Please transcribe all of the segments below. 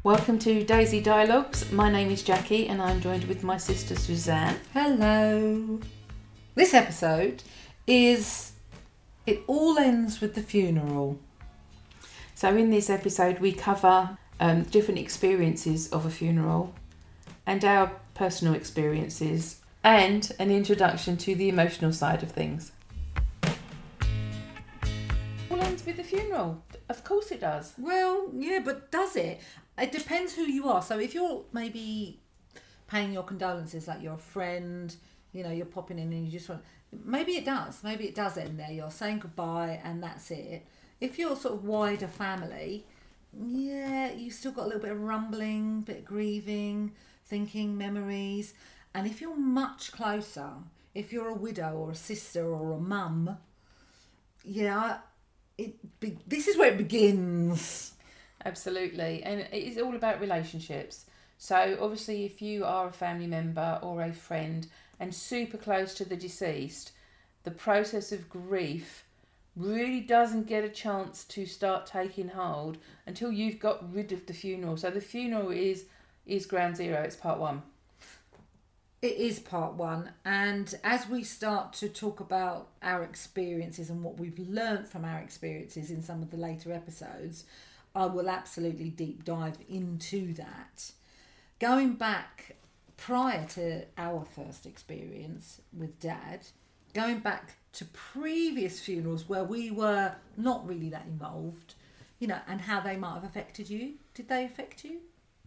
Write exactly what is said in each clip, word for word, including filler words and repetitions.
Welcome to Daisy Dialogues. My name is Jackie and I'm joined with my sister Suzanne. Hello. This episode is It All Ends with the Funeral. So in this episode we cover um, different experiences of a funeral and our personal experiences and an introduction to the emotional side of things. All ends with the funeral. Of course it does. Well, yeah, but does it? It depends who you are. So if you're maybe paying your condolences, like you're a friend, you know, you're popping in and you just want... Maybe it does. Maybe it does end there. You're saying goodbye and that's it. If you're sort of wider family, yeah, you've still got a little bit of rumbling, bit of grieving, thinking, memories. And if you're much closer, if you're a widow or a sister or a mum, yeah, it be, this is where it begins. Absolutely, and it is all about relationships. So obviously if you are a family member or a friend and super close to the deceased, the process of grief really doesn't get a chance to start taking hold until you've got rid of the funeral. So the funeral is is ground zero, it's part one. It is part one, and as we start to talk about our experiences and what we've learnt from our experiences in some of the later episodes, I will absolutely deep dive into that. Going back prior to our first experience with Dad, going back to previous funerals where we were not really that involved, you know, and how they might have affected you. Did they affect you?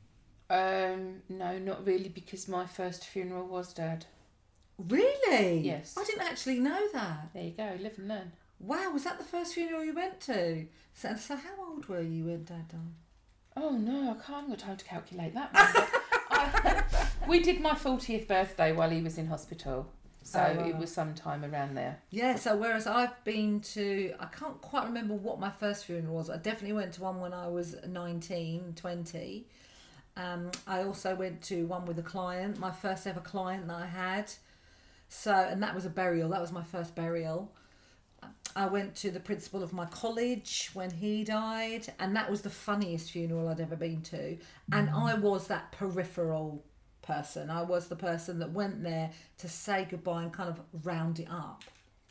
Um, no, not really, because my first funeral was Dad. Really? Yes. I didn't actually know that. There you go, live and learn. Wow, was that the first funeral you went to? So, so how old were you when Dad died? Oh no, I can't got time to calculate that one. But I, we did my fortieth birthday while he was in hospital. So Oh, wow. It was sometime around there. Yeah, so whereas I've been to, I can't quite remember what my first funeral was. I definitely went to one when I was nineteen, twenty. Um, I also went to one with a client, my first ever client that I had. So, and that was a burial. That was my first burial. I went to the principal of my college when he died, and that was the funniest funeral I'd ever been to. And I was that peripheral person. I was the person that went there to say goodbye and kind of round it up.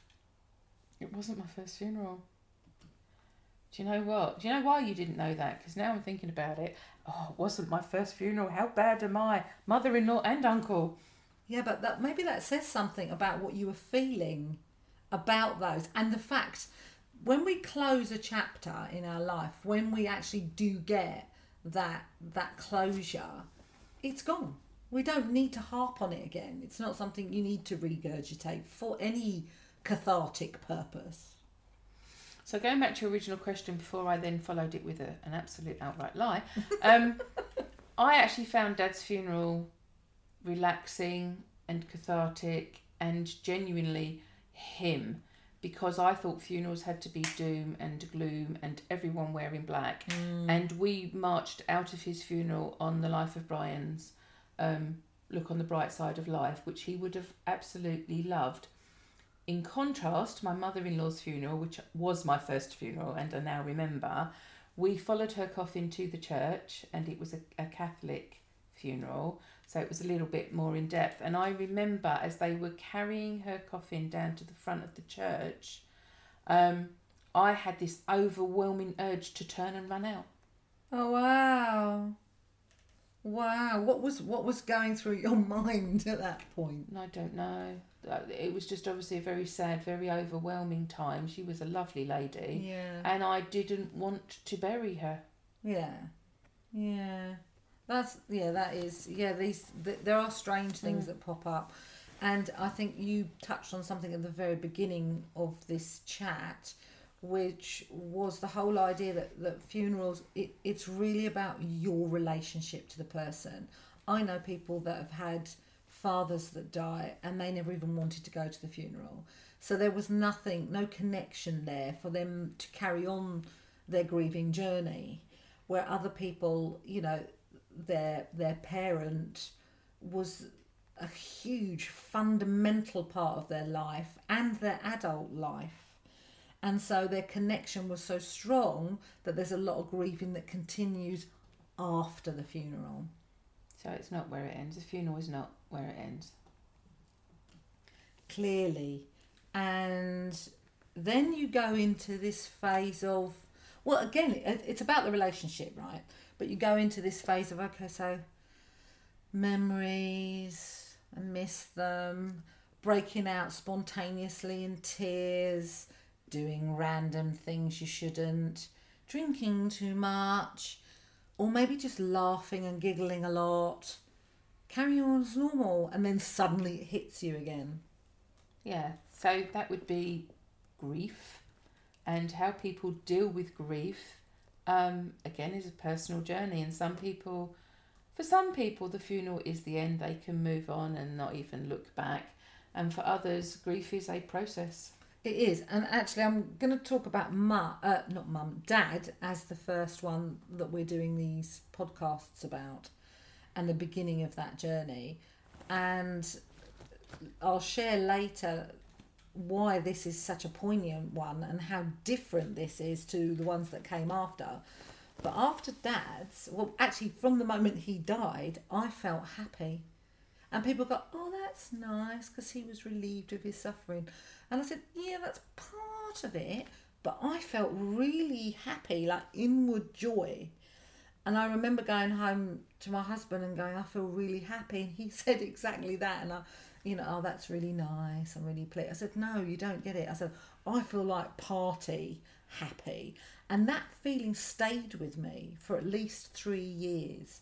It wasn't my first funeral. Do you know what? Do you know why you didn't know that? Because now I'm thinking about it. Oh, it wasn't my first funeral. How bad am I? Mother-in-law and uncle. Yeah, but that maybe that says something about what you were feeling about those. And the fact, when we close a chapter in our life, when we actually do get that that closure, it's gone. We don't need to harp on it again. It's not something you need to regurgitate for any cathartic purpose. So going back to your original question before I then followed it with a, an absolute outright lie, um, I actually found Dad's funeral relaxing and cathartic and genuinely him, because I thought funerals had to be doom and gloom and everyone wearing black. Mm. And we marched out of his funeral on the Life of Brian's um, Look on the Bright Side of Life, which he would have absolutely loved. In contrast, my mother-in-law's funeral, which was my first funeral and I now remember, we followed her coffin to the church, and it was a, a Catholic funeral, so it was a little bit more in depth. And I remember as they were carrying her coffin down to the front of the church, um, I had this overwhelming urge to turn and run out. Oh wow. Wow. What was what was going through your mind at that point? I don't know. It was just obviously a very sad, very overwhelming time. She was a lovely lady. Yeah. And I didn't want to bury her. Yeah. Yeah. That's, yeah, that is, yeah, these, th- there are strange things mm. that pop up. And I think you touched on something at the very beginning of this chat, which was the whole idea that, that funerals, it, it's really about your relationship to the person. I know people that have had fathers that die and they never even wanted to go to the funeral. So there was nothing, no connection there for them to carry on their grieving journey, where other people, you know, their their parent was a huge fundamental part of their life and their adult life. And so their connection was so strong that there's a lot of grieving that continues after the funeral. So it's not where it ends. The funeral is not where it ends. Clearly. And then you go into this phase of, well, again, it's about the relationship, right? But you go into this phase of, okay, so memories, I miss them, breaking out spontaneously in tears, doing random things you shouldn't, drinking too much, or maybe just laughing and giggling a lot, carrying on as normal, and then suddenly it hits you again. Yeah, so that would be grief, and how people deal with grief, um, again, is a personal journey. And some people, for some people, the funeral is the end. They can move on and not even look back. And for others, grief is a process. It is. And actually, I'm going to talk about mum, uh, not mum, dad, as the first one that we're doing these podcasts about, and the beginning of that journey. And I'll share later why this is such a poignant one and how different this is to the ones that came after. But after Dad's, well, actually from the moment he died, I felt happy. And people go, oh, that's nice, because he was relieved of his suffering. And I said, yeah, that's part of it. But I felt really happy, like inward joy. And I remember going home to my husband and going, I feel really happy. And he said exactly that. And I, you know, oh, that's really nice. I'm really pleased. I said, no, you don't get it. I said, I feel like party happy. And that feeling stayed with me for at least three years.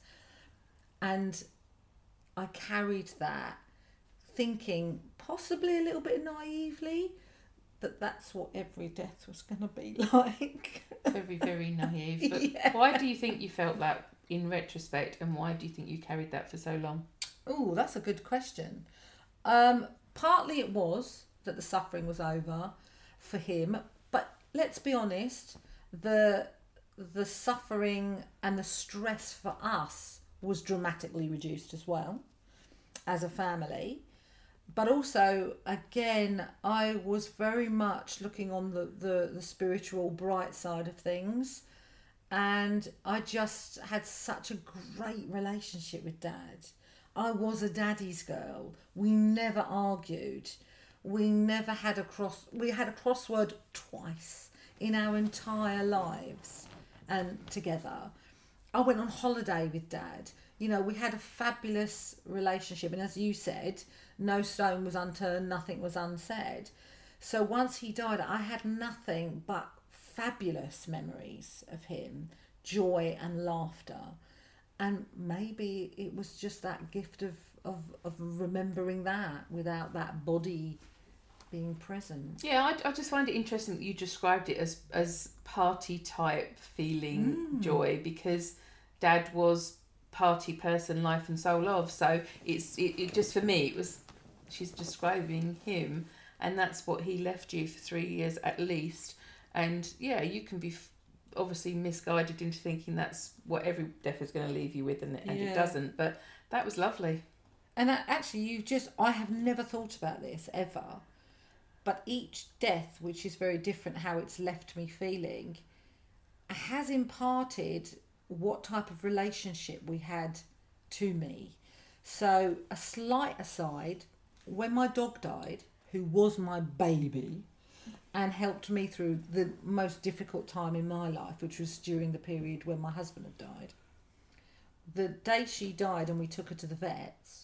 And I carried that thinking, possibly a little bit naively, that that's what every death was going to be like. Very, very naive. But yeah. Why do you think you felt that in retrospect, and why do you think you carried that for so long? Oh, that's a good question. Um, partly it was that the suffering was over for him, but let's be honest, the the suffering and the stress for us was dramatically reduced as well as a family. But also, again, I was very much looking on the, the, the spiritual bright side of things. And I just had such a great relationship with Dad. I was a daddy's girl. We never argued. We never had a cross... We had a crossword twice in our entire lives and together. I went on holiday with Dad. You know, we had a fabulous relationship. And as you said, no stone was unturned, nothing was unsaid. So once he died, I had nothing but fabulous memories of him, joy and laughter. And maybe it was just that gift of, of, of remembering that without that body being present. Yeah, I, I just find it interesting that you described it as, as party type feeling Mm. joy, because Dad was party person, life and soul of. So it's it, it just, for me, it was, she's describing him, and that's what he left you for three years at least. And yeah, you can be f- obviously misguided into thinking that's what every death is going to leave you with, and, and Yeah. it doesn't. But that was lovely. And I, actually, you just, I have never thought about this ever. But each death, which is very different how it's left me feeling, has imparted what type of relationship we had to me. So a slight aside, when my dog died, who was my baby and helped me through the most difficult time in my life, which was during the period when my husband had died, the day she died and we took her to the vets,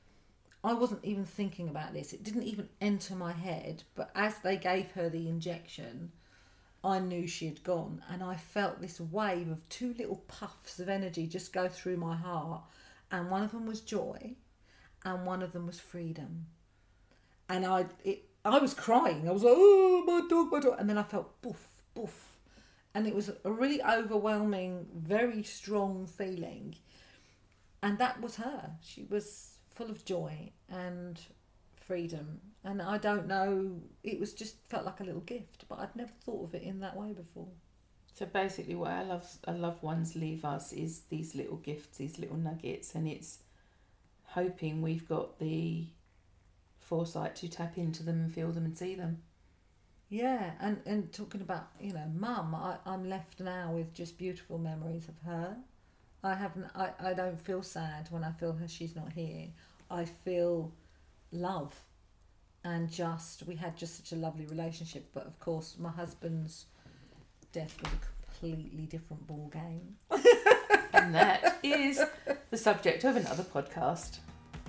I wasn't even thinking about this. It didn't even enter my head. But as they gave her the injection, I knew she had gone. And I felt this wave of two little puffs of energy just go through my heart. And one of them was joy and one of them was freedom. And I it, I was crying. I was like, oh, my dog, my dog. And then I felt poof, poof. And it was a really overwhelming, very strong feeling. And that was her. She was full of joy and freedom. And I don't know, it was just felt like a little gift, but I'd never thought of it in that way before. So basically what our love, our loved ones leave us is these little gifts, these little nuggets, and it's hoping we've got the foresight to tap into them and feel them and see them. Yeah, and, and talking about, you know, Mum, I, I'm left now with just beautiful memories of her I haven't. I, I don't feel sad when I feel her. She's not here. I feel love, and just we had just such a lovely relationship. But of course, my husband's death was a completely different ball game. And that is the subject of another podcast.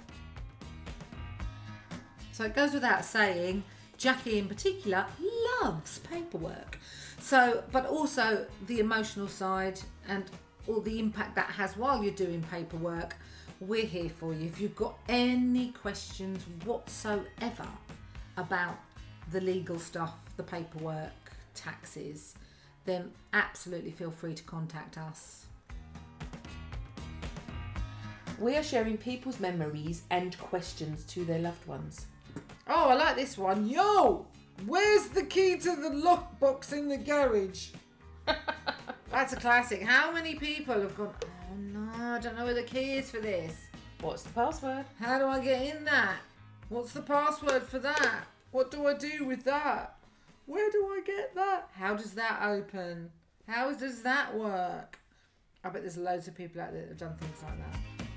So it goes without saying, Jackie in particular loves paperwork. So, but also the emotional side and all the impact that has while you're doing paperwork. We're here for you. If you've got any questions whatsoever about the legal stuff, the paperwork, taxes, then absolutely feel free to contact us. We are sharing people's memories and questions to their loved ones. Oh, I like this one. Yo, where's the key to the lockbox in the garage? That's a classic. How many people have gone, oh no, I don't know where the key is for this. What's the password? How do I get in that? What's the password for that? What do I do with that? Where do I get that? How does that open? How does that work? I bet there's loads of people out there that have done things like that.